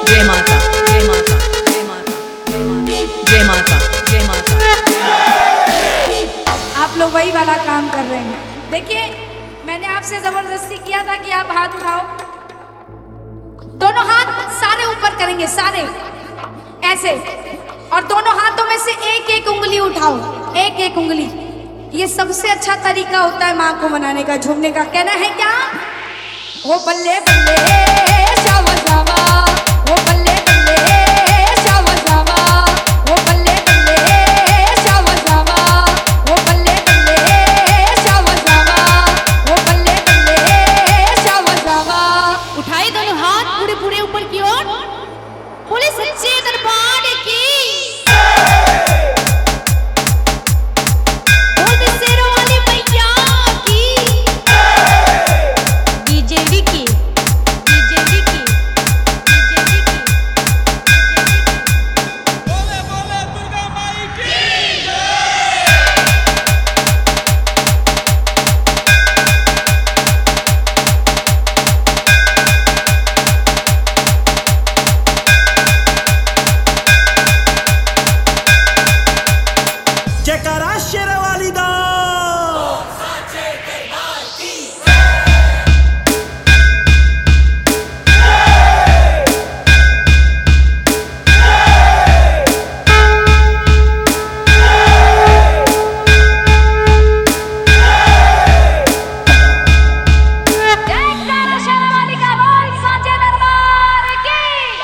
जय माता जय माता जय माता जय माता जय माता। आप लोग वही वाला काम कर रहे हैं। देखिए, मैंने आपसे जबरदस्ती किया था कि आप हाथ उठाओ, दोनों हाथ सारे ऊपर करेंगे, सारे ऐसे, और दोनों हाथों में से एक एक उंगली उठाओ, एक एक उंगली। ये सबसे अच्छा तरीका होता है माँ को मनाने का, झूमने का। कहना है क्या? ओ बल्ले बल्ले शावा शावा, ओ बल्ले बल्ले शावा शावा, ओ बल्ले बल्ले शावा शावा, ओ बल्ले बल्ले शावा शावा, ओ बल्ले बल्ले शावा शावा। उठाए दोनों हाथ पूरे पूरे ऊपर की ओर, बोले सच्चे दरबार की। बोल शेरों वाली मैया की। DJ Vicky, DJ Vicky, DJ Vicky. बोले बोले दुर्गा माई की जयकारा शेरवाली दा। जयकारा शेरवाली का बोल सांचे दरबार की।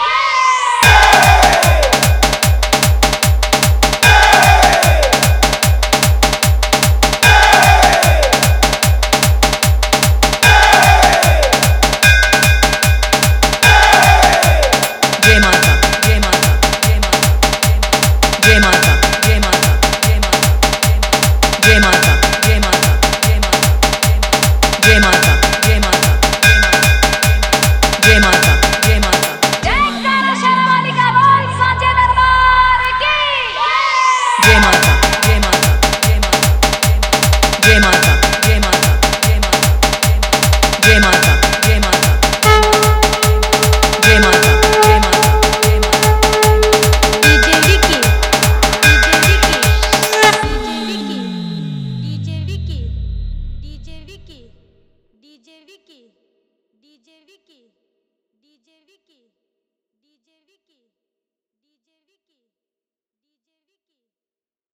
जय माता जय माता जय माता जय माता जय माता जय माता जय माता जय माता जय माता जय माता जय माता जय माता जय माता। जयकारा शेरवाली का बोल सांचे दरबार की। जय माता जय माता जय माता जय माता जय माता जय माता जय माता जय माता जय माता जय माता जय माता। DJ Vicky, DJ Vicky, DJ Vicky, DJ Vicky, DJ Vicky, DJ Vicky, DJ Vicky, DJ Vicky.